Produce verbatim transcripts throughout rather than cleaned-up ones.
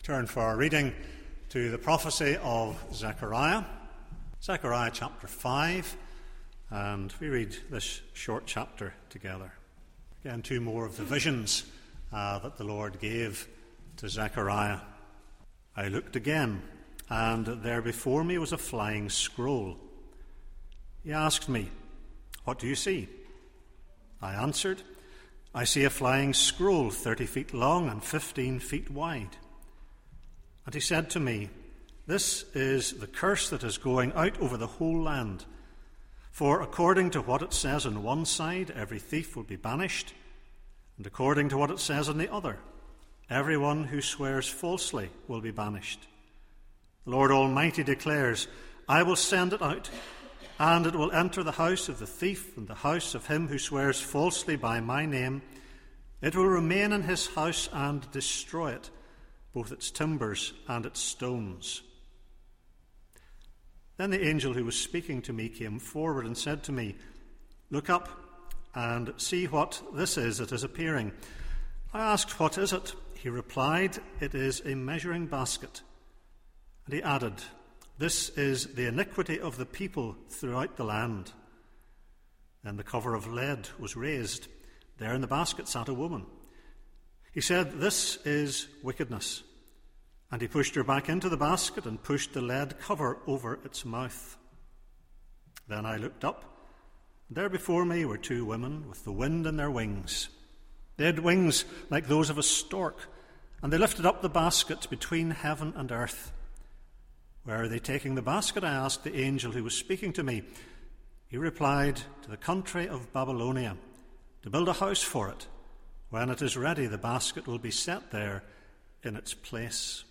Turn for our reading to the prophecy of Zechariah, Zechariah chapter five, and we read this short chapter together. Again, two more of the visions uh, that the Lord gave to Zechariah. I looked again, and there before me was a flying scroll. He asked me, "What do you see?" I answered, "I see a flying scroll thirty feet long and fifteen feet wide." And he said to me, "This is the curse that is going out over the whole land. For according to what it says on one side, every thief will be banished, and according to what it says on the other, everyone who swears falsely will be banished. The Lord Almighty declares, I will send it out, and it will enter the house of the thief and the house of him who swears falsely by my name. It will remain in his house and destroy it, both its timbers and its stones." Then the angel who was speaking to me came forward and said to me, "Look up and see what this is that is appearing." I asked, "What is it?" He replied, "It is a measuring basket." And he added, "This is the iniquity of the people throughout the land." Then the cover of lead was raised. There in the basket sat a woman. He said, "This is wickedness." And he pushed her back into the basket and pushed the lead cover over its mouth. Then I looked up, and there before me were two women with the wind in their wings. They had wings like those of a stork, and they lifted up the basket between heaven and earth. "Where are they taking the basket?" I asked the angel who was speaking to me. He replied, "To the country of Babylonia, to build a house for it. When it is ready, the basket will be set there in its place."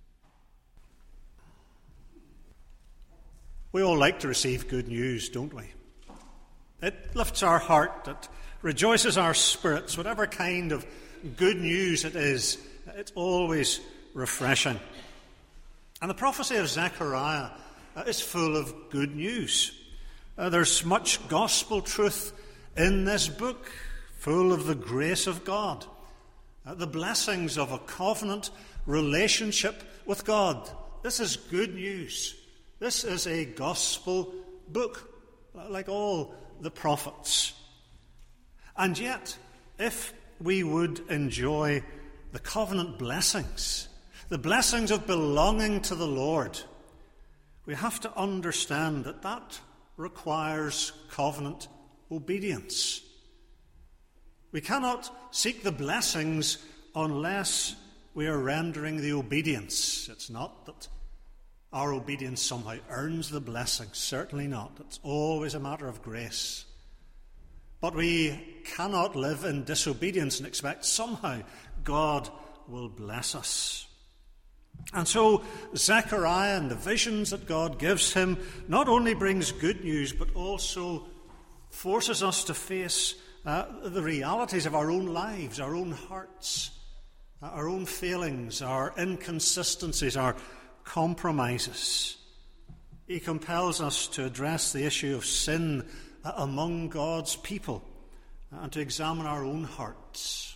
We all like to receive good news, don't we? It lifts our heart, it rejoices our spirits. Whatever kind of good news it is, it's always refreshing. And the prophecy of Zechariah uh, is full of good news. Uh, there's much gospel truth in this book, full of the grace of God, uh, the blessings of a covenant relationship with God. This is good news. This is a gospel book, like all the prophets. And yet, if we would enjoy the covenant blessings, the blessings of belonging to the Lord, we have to understand that that requires covenant obedience. We cannot seek the blessings unless we are rendering the obedience. It's not that our obedience somehow earns the blessing. Certainly not. It's always a matter of grace. But we cannot live in disobedience and expect somehow God will bless us. And so Zechariah and the visions that God gives him not only brings good news, but also forces us to face uh, the realities of our own lives, our own hearts, uh, our own failings, our inconsistencies, our compromises. He compels us to address the issue of sin uh, among God's people uh, and to examine our own hearts.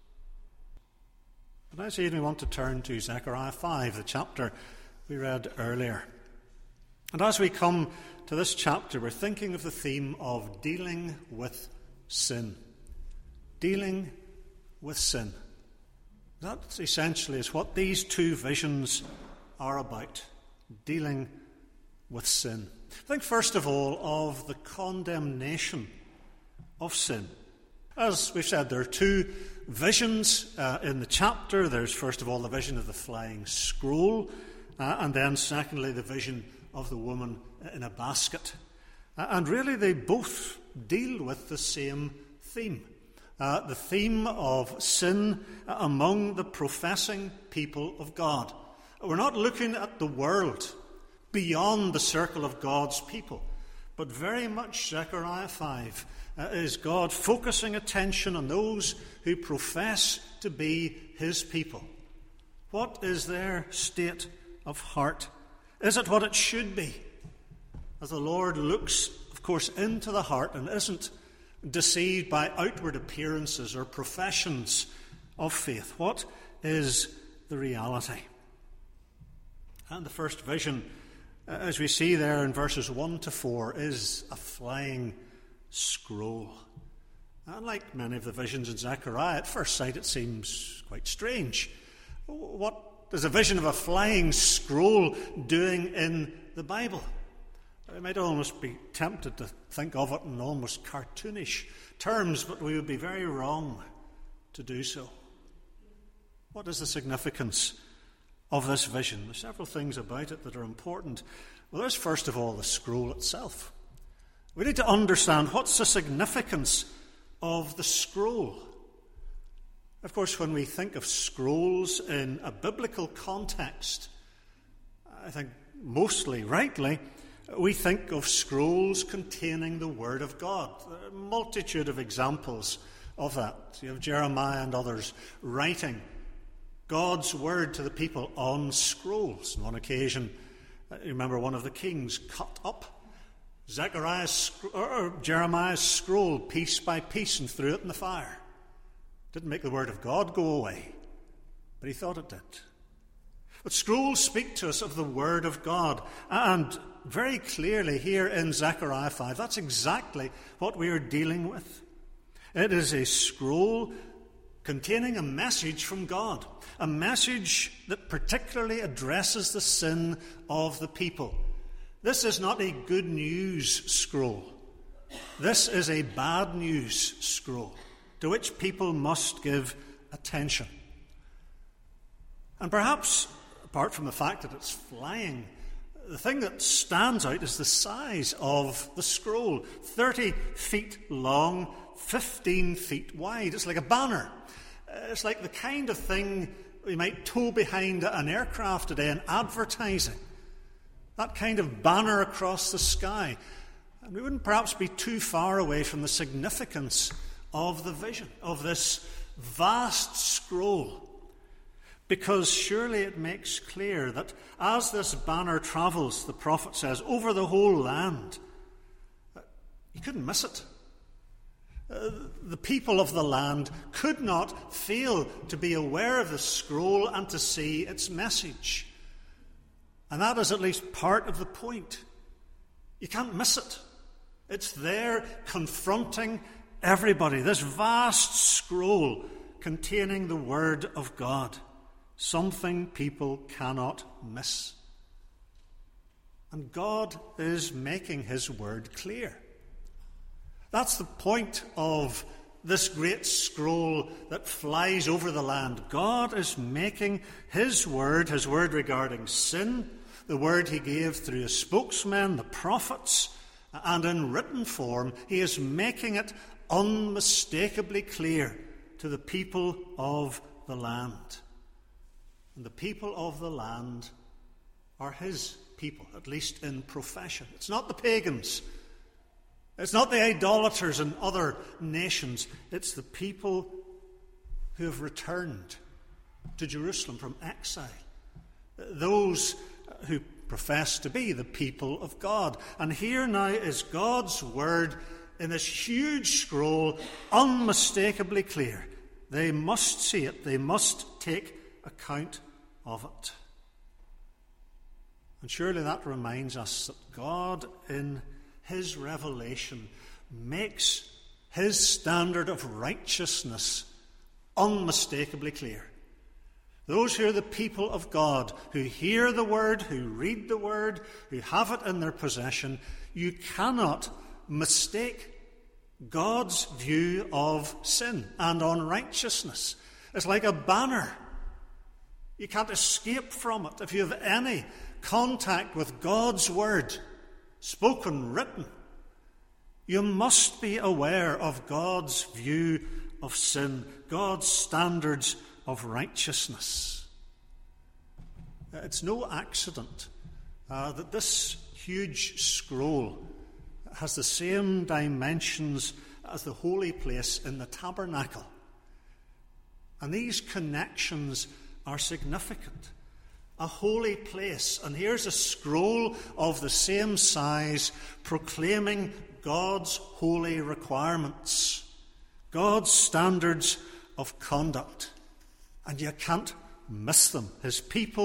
But this evening we want to turn to Zechariah five, the chapter we read earlier. And as we come to this chapter, we're thinking of the theme of dealing with sin. Dealing with sin. That essentially is what these two visions are about. Dealing with sin. Think first of all of the condemnation of sin. As we've said, there are two visions uh, in the chapter. There's first of all the vision of the flying scroll, uh, and then secondly the vision of the woman in a basket. Uh, and really they both deal with the same theme. Uh, the theme of sin among the professing people of God. We're not looking at the world beyond the circle of God's people, but very much Zechariah five uh, is God focusing attention on those who profess to be his people. What is their state of heart? Is it what it should be? As the Lord looks, of course, into the heart and isn't deceived by outward appearances or professions of faith. What is the reality? And the first vision, as we see there in verses one to four, is a flying scroll. And like many of the visions in Zechariah, at first sight it seems quite strange. What is a vision of a flying scroll doing in the Bible? We might almost be tempted to think of it in almost cartoonish terms, but we would be very wrong to do so. What is the significance of this vision? There are several things about it that are important. Well, there's first of all the scroll itself. We need to understand what's the significance of the scroll. Of course, when we think of scrolls in a biblical context, I think mostly rightly, we think of scrolls containing the Word of God. There are a multitude of examples of that. You have Jeremiah and others writing God's Word to the people on scrolls. On one occasion, you remember one of the kings cut up Zechariah's or Jeremiah's scroll piece by piece and threw it in the fire. Didn't make the Word of God go away, but he thought it did. But scrolls speak to us of the Word of God, and very clearly here in Zechariah five, that's exactly what we are dealing with. It is a scroll containing a message from God, a message that particularly addresses the sin of the people. This is not a good news scroll. This is a bad news scroll to which people must give attention. And perhaps, apart from the fact that it's flying, the thing that stands out is the size of the scroll. thirty feet long, fifteen feet wide. It's like a banner. It's like the kind of thing we might tow behind an aircraft today in advertising. That kind of banner across the sky. And we wouldn't perhaps be too far away from the significance of the vision, of this vast scroll. Because surely it makes clear that as this banner travels, the prophet says, over the whole land, you couldn't miss it. Uh, the people of the land could not fail to be aware of the scroll and to see its message. And that is at least part of the point. You can't miss it. It's there confronting everybody. This vast scroll containing the Word of God. Something people cannot miss. And God is making His Word clear. That's the point of this great scroll that flies over the land. God is making His Word, His Word regarding sin, the Word He gave through His spokesmen, the prophets, and in written form, He is making it unmistakably clear to the people of the land. And the people of the land are His people, at least in profession. It's not the pagans. It's not the idolaters in other nations. It's the people who have returned to Jerusalem from exile. Those who profess to be the people of God. And here now is God's Word in this huge scroll, unmistakably clear. They must see it. They must take account of it. And surely that reminds us that God in His revelation makes His standard of righteousness unmistakably clear. Those who are the people of God, who hear the Word, who read the Word, who have it in their possession, you cannot mistake God's view of sin and unrighteousness. It's like a banner. You can't escape from it. If you have any contact with God's Word, spoken, written, you must be aware of God's view of sin, God's standards of righteousness. It's no accident uh, that this huge scroll has the same dimensions as the holy place in the tabernacle. And these connections are significant. A holy place, and here's a scroll of the same size proclaiming God's holy requirements, God's standards of conduct. And you can't miss them. His people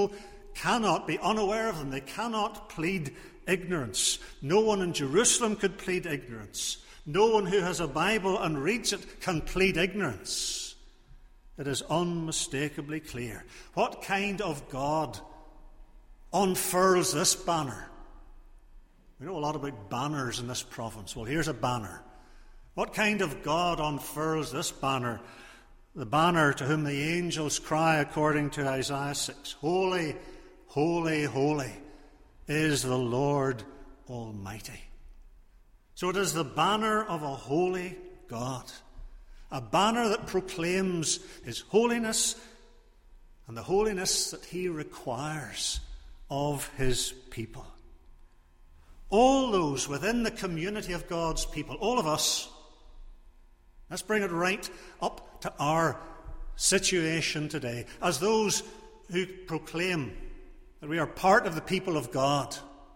cannot be unaware of them. They cannot plead ignorance. No one in Jerusalem could plead ignorance. No one who has a Bible and reads it can plead ignorance. It is unmistakably clear. What kind of God unfurls this banner? We know a lot about banners in this province. Well, here's a banner. What kind of God unfurls this banner? The banner to whom the angels cry, according to Isaiah six, Holy, holy, holy is the Lord Almighty. So it is the banner of a holy God, a banner that proclaims his holiness and the holiness that he requires of his people. All those within the community of God's people, all of us, let's bring it right up to our situation today, as those who proclaim that we are part of the people of God.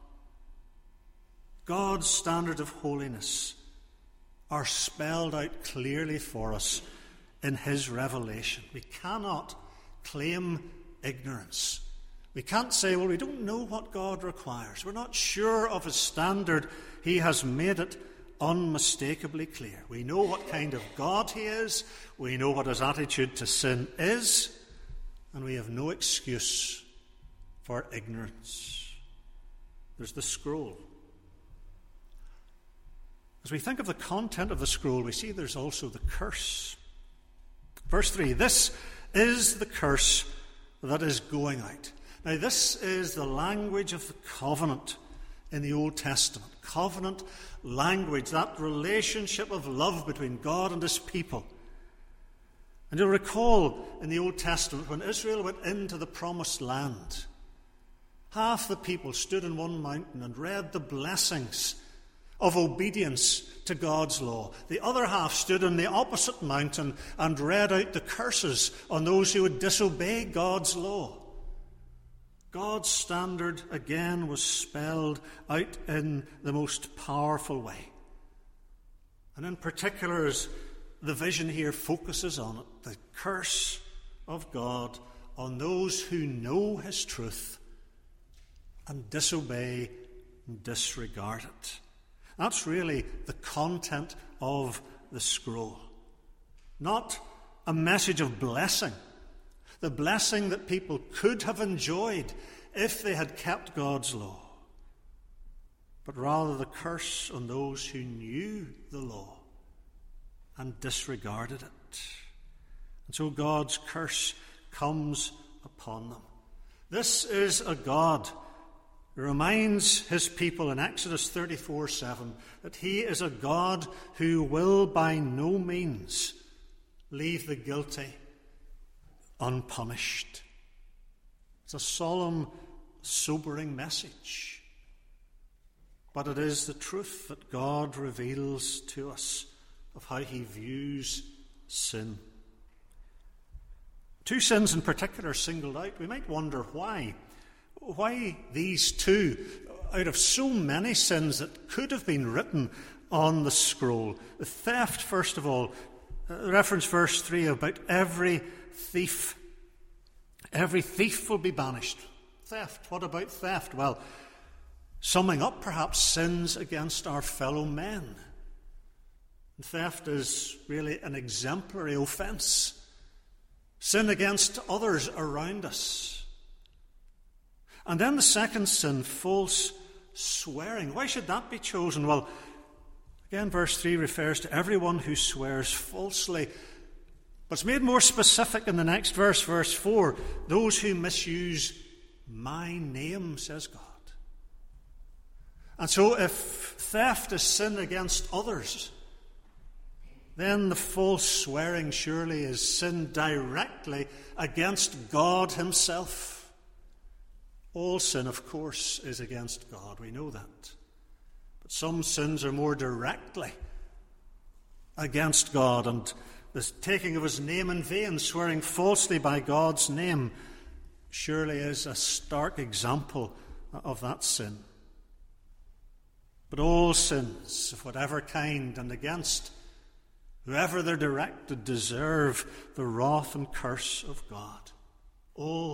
God's standard of holiness are spelled out clearly for us in his revelation. We cannot claim ignorance. We can't say, well, we don't know what God requires. We're not sure of his standard. He has made it unmistakably clear. We know what kind of God he is. We know what his attitude to sin is. And we have no excuse for ignorance. There's the scroll. As we think of the content of the scroll, we see there's also the curse. Verse three, this is the curse that is going out. Now, this is the language of the covenant in the Old Testament. Covenant language, that relationship of love between God and his people. And you'll recall in the Old Testament when Israel went into the promised land, half the people stood in one mountain and read the blessings of obedience to God's law. The other half stood on the opposite mountain and read out the curses on those who would disobey God's law. God's standard again was spelled out in the most powerful way. And in particular, as the vision here focuses on it, the curse of God on those who know his truth and disobey and disregard it. That's really the content of the scroll. Not a message of blessing, the blessing that people could have enjoyed if they had kept God's law, but rather the curse on those who knew the law and disregarded it. And so God's curse comes upon them. This is a God who reminds his people in Exodus thirty-four seven that he is a God who will by no means leave the guilty unpunished. It's a solemn, sobering message. But it is the truth that God reveals to us of how he views sin. Two sins in particular are singled out. We might wonder why. Why these two, out of so many sins that could have been written on the scroll? The theft, first of all, uh, reference verse three about every thief. Every thief will be banished. Theft. What about theft? Well, summing up perhaps sins against our fellow men. And theft is really an exemplary offence. Sin against others around us. And then the second sin, false swearing. Why should that be chosen? Well, again, verse three refers to everyone who swears falsely. But it's made more specific in the next verse, verse four. Those who misuse my name, says God. And so if theft is sin against others, then the false swearing surely is sin directly against God himself. All sin, of course, is against God. We know that. But some sins are more directly against God, and the taking of his name in vain, swearing falsely by God's name, surely is a stark example of that sin. But all sins of whatever kind and against whoever they're directed deserve the wrath and curse of God. All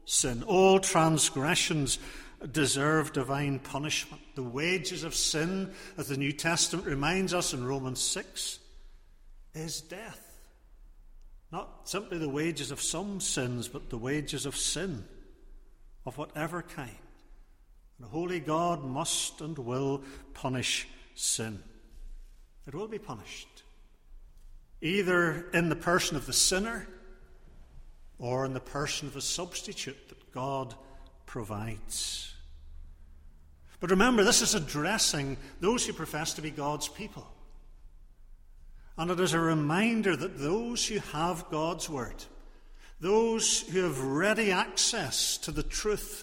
sin. All transgressions deserve divine punishment. The wages of sin, as the New Testament reminds us in Romans six, is death. Not simply the wages of some sins, but the wages of sin, of whatever kind. And a holy God must and will punish sin. It will be punished, either in the person of the sinner or in the person of the substitute that God provides. But remember, this is addressing those who profess to be God's people. And it is a reminder that those who have God's word, those who have ready access to the truth,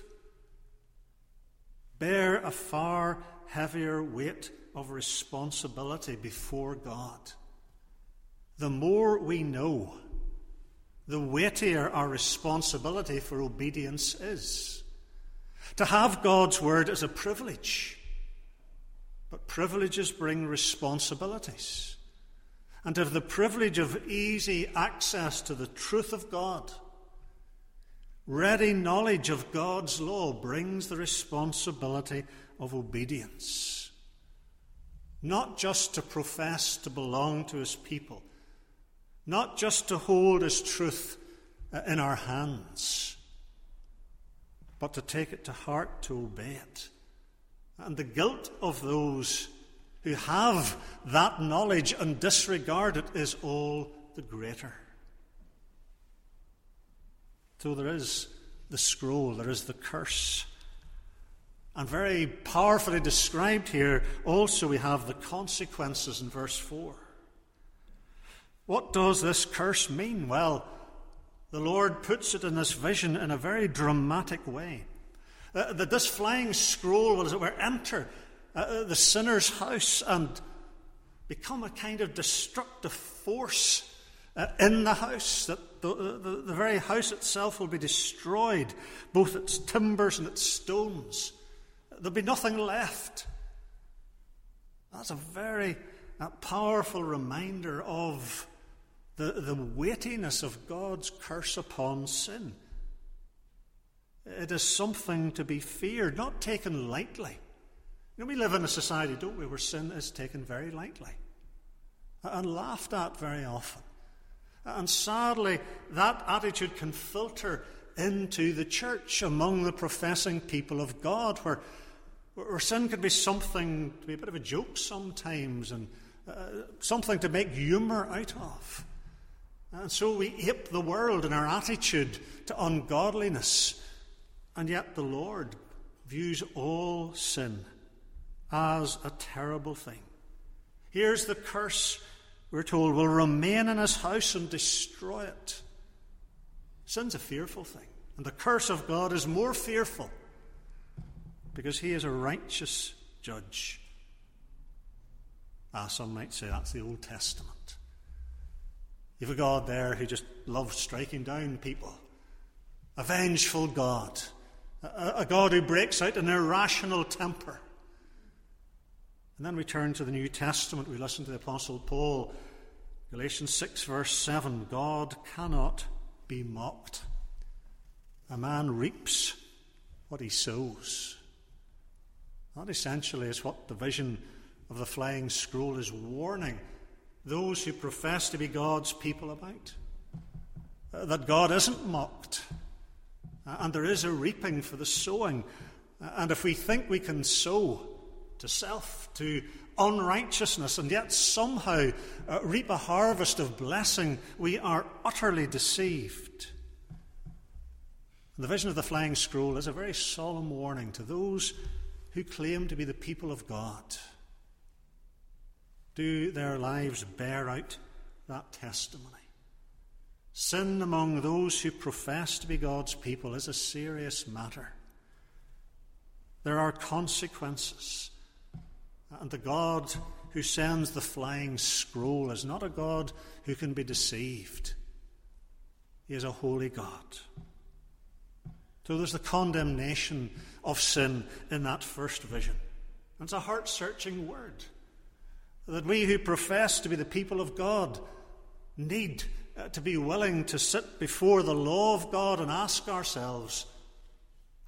bear a far heavier weight of responsibility before God. The more we know, the weightier our responsibility for obedience is. To have God's word is a privilege, but privileges bring responsibilities. And to have the privilege of easy access to the truth of God, ready knowledge of God's law, brings the responsibility of obedience. Not just to profess to belong to his people, not just to hold his truth in our hands, but to take it to heart, to obey it. And the guilt of those who have that knowledge and disregard it is all the greater. So there is the scroll, there is the curse. And very powerfully described here, also we have the consequences in verse four. What does this curse mean? Well, the Lord puts it in this vision in a very dramatic way. Uh, that this flying scroll will, as it were, enter uh, the sinner's house and become a kind of destructive force uh, in the house, that the, the, the very house itself will be destroyed, both its timbers and its stones. There'll be nothing left. That's a very uh, powerful reminder of the, the weightiness of God's curse upon sin. It is something to be feared, not taken lightly. You know, we live in a society, don't we, where sin is taken very lightly and laughed at very often. And sadly, that attitude can filter into the church among the professing people of God, where, where sin can be something to be a bit of a joke sometimes, and uh, something to make humour out of. And so we ape the world in our attitude to ungodliness. And yet the Lord views all sin as a terrible thing. Here's the curse, we're told, will remain in his house and destroy it. Sin's a fearful thing. And the curse of God is more fearful because he is a righteous judge. Ah, some might say that's the Old Testament. You've a God there who just loves striking down people. A vengeful God. A, a God who breaks out in irrational temper. And then we turn to the New Testament. We listen to the Apostle Paul. Galatians six verse seven. God cannot be mocked. A man reaps what he sows. That essentially is what the vision of the flying scroll is warning those who profess to be God's people about. Uh, that God isn't mocked. Uh, and there is a reaping for the sowing. Uh, and if we think we can sow to self, to unrighteousness, and yet somehow uh, reap a harvest of blessing, we are utterly deceived. And the vision of the flying scroll is a very solemn warning to those who claim to be the people of God. Do their lives bear out that testimony? Sin among those who profess to be God's people is a serious matter. There are consequences. And the God who sends the flying scroll is not a God who can be deceived. He is a holy God. So there's the condemnation of sin in that first vision. And it's a heart-searching word. That we who profess to be the people of God need uh, to be willing to sit before the law of God and ask ourselves,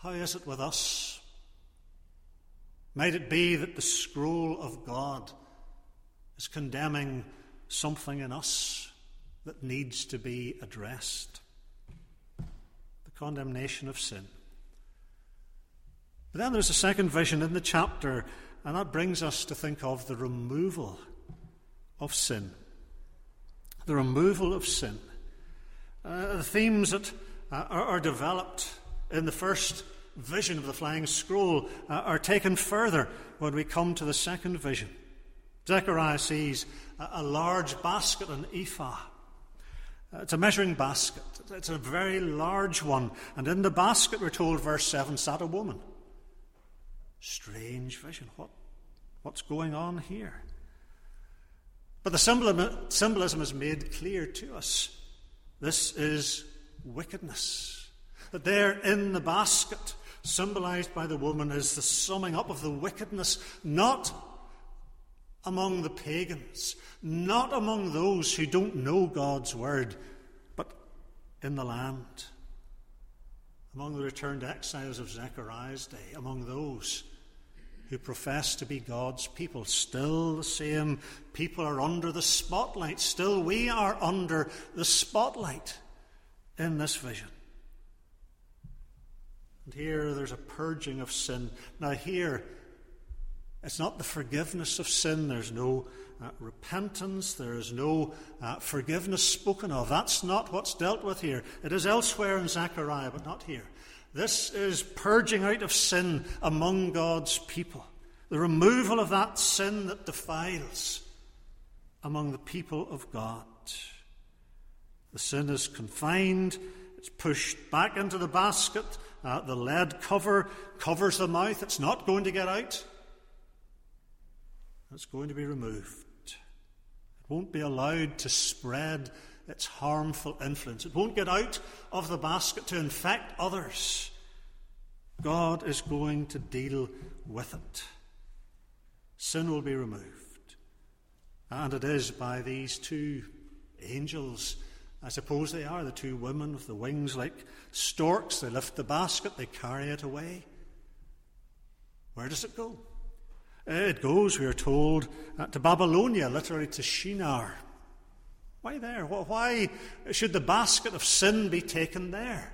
How is it with us? Might it be that the scroll of God is condemning something in us that needs to be addressed? The condemnation of sin. But then there's a second vision in the chapter, and that brings us to think of the removal of sin. The removal of sin. Uh, the themes that uh, are, are developed in the first vision of the flying scroll uh, are taken further when we come to the second vision. Zechariah sees a, a large basket, an ephah. Uh, it's a measuring basket. It's a very large one. And in the basket, we're told, verse seven, sat a woman. Strange vision. What, what's going on here? But the symbolism, symbolism is made clear to us. This is wickedness. That there in the basket, symbolized by the woman, is the summing up of the wickedness, not among the pagans, not among those who don't know God's word, but in the land, among the returned exiles of Zechariah's day, among those who profess to be God's people. Still the same people are under the spotlight. Still we are under the spotlight in this vision. And here there's a purging of sin. Now here, it's not the forgiveness of sin. There's no uh, repentance. There is no uh, forgiveness spoken of. That's not what's dealt with here. It is elsewhere in Zechariah, but not here. This is purging out of sin among God's people. The removal of that sin that defiles among the people of God. The sin is confined. It's pushed back into the basket. Uh, the lead cover covers the mouth. It's not going to get out. It's going to be removed. It won't be allowed to spread its harmful influence. It won't get out of the basket to infect others. God is going to deal with it. Sin will be removed. And it is by these two angels. I suppose they are, the two women with the wings like storks. They lift the basket, they carry it away. Where does it go? It goes, we are told, to Babylonia, literally to Shinar. Why there? Why should the basket of sin be taken there?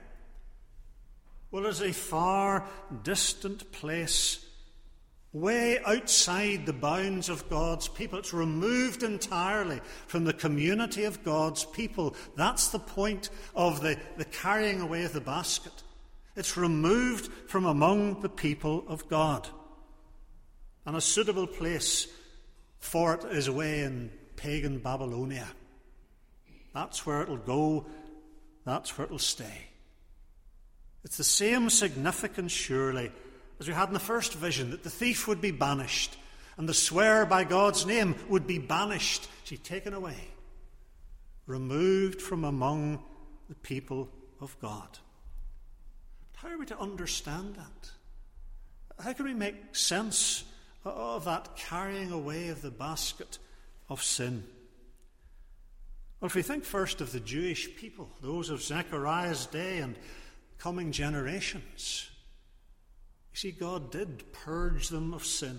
Well, it's a far distant place, way outside the bounds of God's people. It's removed entirely from the community of God's people. That's the point of the, the carrying away of the basket. It's removed from among the people of God. And a suitable place for it is away in pagan Babylonia. That's where it'll go. That's where it'll stay. It's the same significance, surely, as we had in the first vision, that the thief would be banished and the swearer by God's name would be banished. She's taken away, removed from among the people of God. But how are we to understand that? How can we make sense of that carrying away of the basket of sin? Well, if we think first of the Jewish people, those of Zechariah's day and coming generations, you see, God did purge them of sin.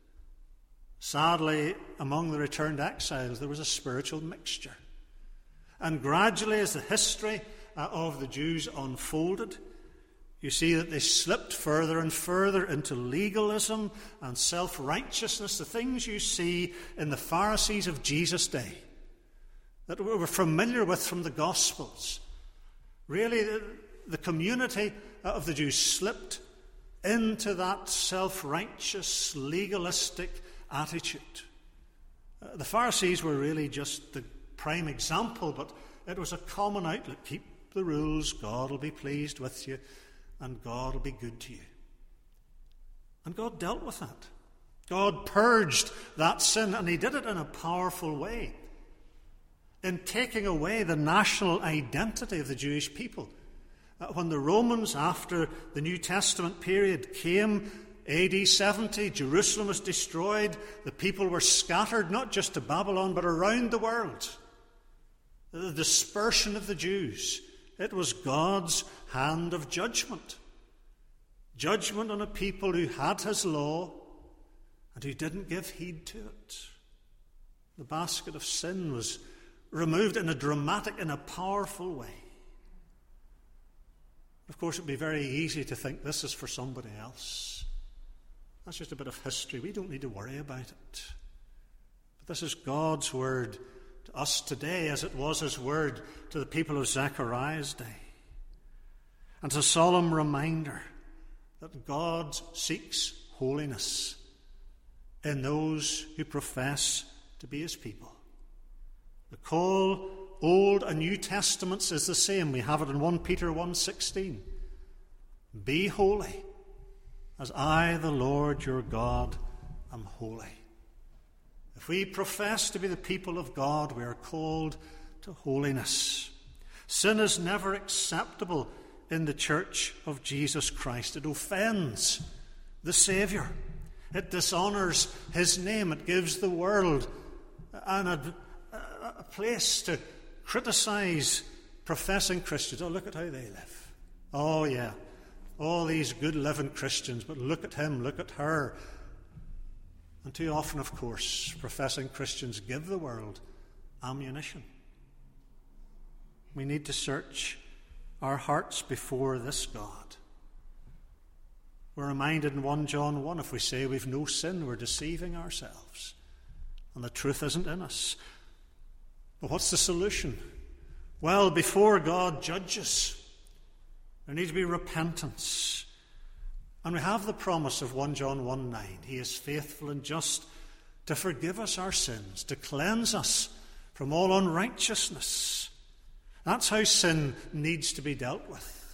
Sadly, among the returned exiles, there was a spiritual mixture. And gradually, as the history uh, of the Jews unfolded, you see that they slipped further and further into legalism and self-righteousness, the things you see in the Pharisees of Jesus' day, that we were familiar with from the Gospels. Really, the, the community of the Jews slipped into that self-righteous, legalistic attitude. Uh, the Pharisees were really just the prime example, but it was a common outlook. Keep the rules, God will be pleased with you, and God will be good to you. And God dealt with that. God purged that sin, and he did it in a powerful way, in taking away the national identity of the Jewish people. Uh, when the Romans, after the New Testament period, came, A D seventy, Jerusalem was destroyed. The people were scattered, not just to Babylon, but around the world. The dispersion of the Jews. It was God's hand of judgment. judgment on a people who had his law and who didn't give heed to it. The basket of sin was removed in a dramatic, in a powerful way. Of course, it would be very easy to think this is for somebody else. That's just a bit of history. We don't need to worry about it. But this is God's word to us today, as it was his word to the people of Zechariah's day. And it's a solemn reminder that God seeks holiness in those who profess to be his people. The call, Old and New Testaments, is the same. We have it in First Peter one sixteen. Be holy, as I, the Lord your God, am holy. If we profess to be the people of God, we are called to holiness. Sin is never acceptable in the church of Jesus Christ. It offends the Saviour. It dishonours his name. It gives the world an, a, a place to criticise professing Christians. Oh, look at how they live. Oh, yeah. All these good living Christians, but look at him, look at her. And too often, of course, professing Christians give the world ammunition. We need to search our hearts before this God. We're reminded in First John one, if we say we've no sin, we're deceiving ourselves, and the truth isn't in us. But what's the solution? Well, before God judges, there needs to be repentance. And we have the promise of First John one nine. He is faithful and just to forgive us our sins, to cleanse us from all unrighteousness. That's how sin needs to be dealt with.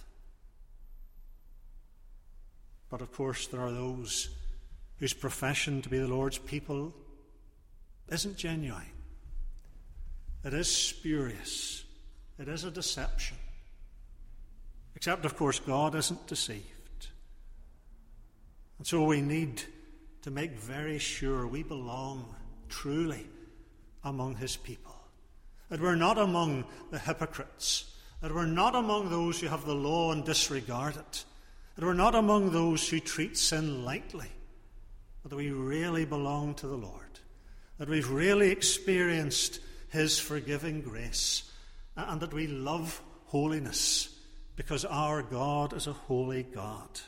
But of course, there are those whose profession to be the Lord's people isn't genuine. It is spurious. It is a deception. Except, of course, God isn't deceived. And so we need to make very sure we belong truly among his people. That we're not among the hypocrites. That we're not among those who have the law and disregard it. That we're not among those who treat sin lightly. But that we really belong to the Lord. That we've really experienced his forgiving grace. And that we love holiness because our God is a holy God.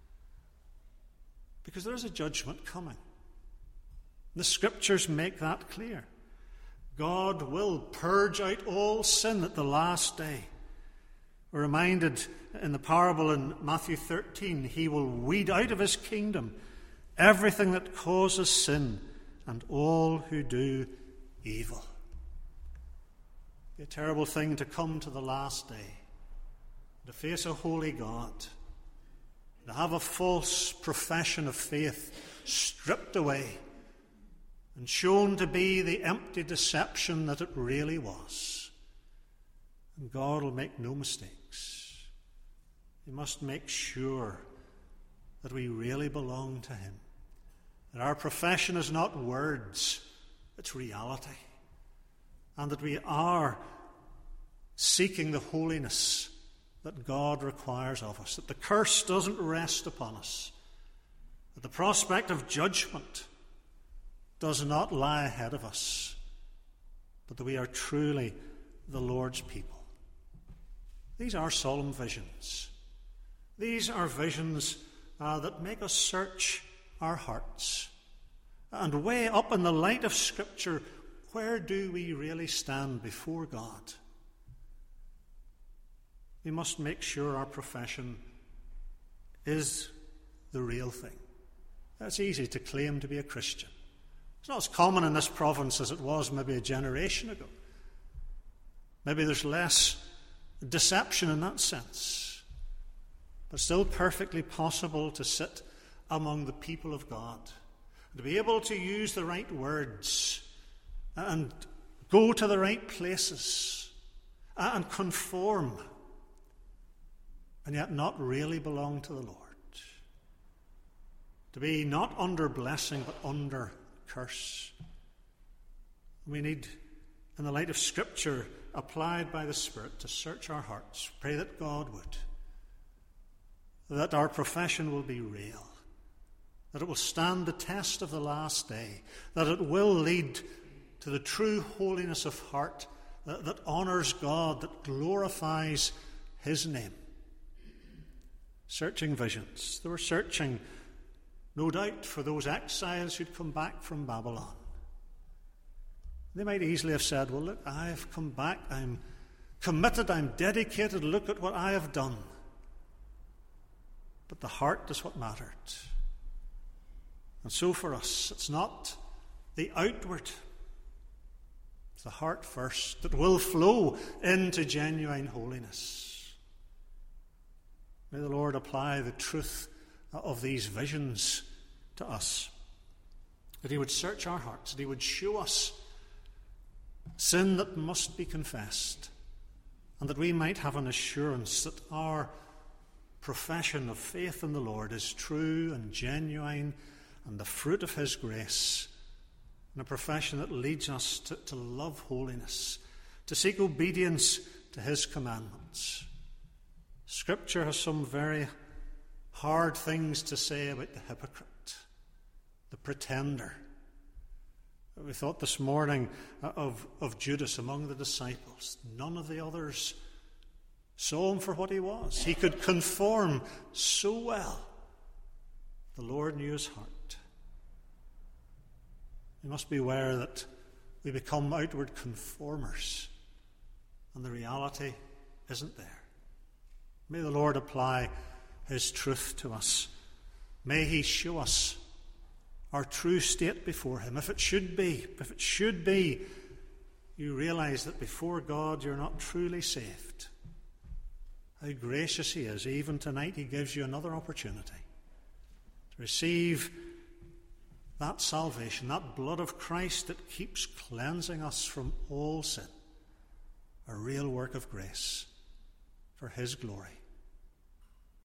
Because there is a judgment coming. The Scriptures make that clear. God will purge out all sin at the last day. We're reminded in the parable in Matthew thirteen, he will weed out of his kingdom everything that causes sin and all who do evil. It's a terrible thing to come to the last day, to face a holy God, to have a false profession of faith stripped away and shown to be the empty deception that it really was. And God will make no mistakes. We must make sure that we really belong to him. That our profession is not words, it's reality. And that we are seeking the holiness that God requires of us. That the curse doesn't rest upon us. That the prospect of judgment does not lie ahead of us, but that we are truly the Lord's people. These are solemn visions. These are visions uh, that make us search our hearts and weigh up in the light of Scripture, where do we really stand before God? We must make sure our profession is the real thing. It's easy to claim to be a Christian. It's not as common in this province as it was maybe a generation ago. Maybe there's less deception in that sense. But still perfectly possible to sit among the people of God, to be able to use the right words and go to the right places and conform, and yet not really belong to the Lord. To be not under blessing but under curse. We need, in the light of Scripture applied by the Spirit, to search our hearts. Pray that God would. that our profession will be real, that it will stand the test of the last day, that it will lead to the true holiness of heart that, that honours God, that glorifies His name. Searching visions. They were searching, no doubt, for those exiles who'd come back from Babylon. They might easily have said, well, look, I have come back, I'm committed, I'm dedicated, look at what I have done. But the heart is what mattered. And so for us, it's not the outward, it's the heart first that will flow into genuine holiness. May the Lord apply the truth of these visions to us, that He would search our hearts, that He would show us sin that must be confessed, and that we might have an assurance that our profession of faith in the Lord is true and genuine and the fruit of His grace, and a profession that leads us to, to love holiness, to seek obedience to His commandments. Scripture has some very hard things to say about the hypocrite, the pretender. We thought this morning of, of Judas among the disciples. None of the others saw him for what he was. He could conform so well. The Lord knew his heart. We must be aware that we become outward conformers, and the reality isn't there. May the Lord apply His truth to us. May He show us our true state before Him. If it should be, if it should be, you realize that before God you're not truly saved. How gracious He is. Even tonight He gives you another opportunity to receive that salvation, that blood of Christ that keeps cleansing us from all sin. A real work of grace for His glory.